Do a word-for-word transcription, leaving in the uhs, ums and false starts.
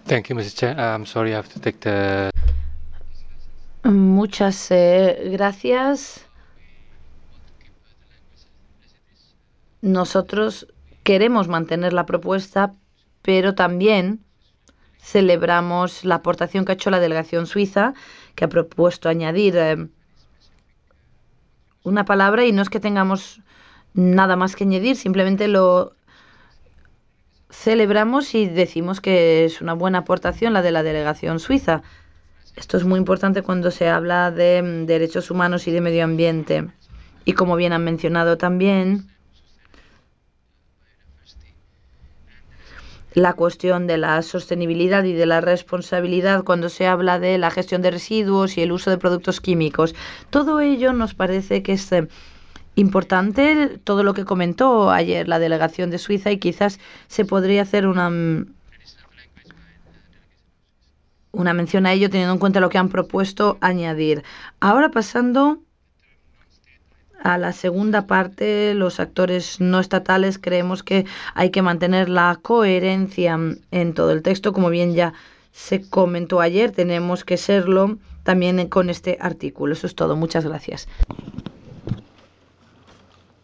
Thank you, mister Chair. I'm sorry, I have to take the. Muchas eh, gracias. Nosotros queremos mantener la propuesta, pero también celebramos la aportación que ha hecho la delegación suiza, que ha propuesto añadir eh, una palabra, y no es que tengamos nada más que añadir, simplemente lo celebramos y decimos que es una buena aportación la de la delegación suiza. Esto es muy importante cuando se habla de mm, derechos humanos y de medio ambiente. Y como bien han mencionado también, la cuestión de la sostenibilidad y de la responsabilidad cuando se habla de la gestión de residuos y el uso de productos químicos. Todo ello nos parece que es eh, importante, todo lo que comentó ayer la delegación de Suiza, y quizás se podría hacer una, mm, una mención a ello teniendo en cuenta lo que han propuesto añadir. Ahora pasando a la segunda parte, los actores no estatales, creemos que hay que mantener la coherencia en todo el texto, como bien ya se comentó ayer, tenemos que serlo también con este artículo. Eso es todo. Muchas gracias.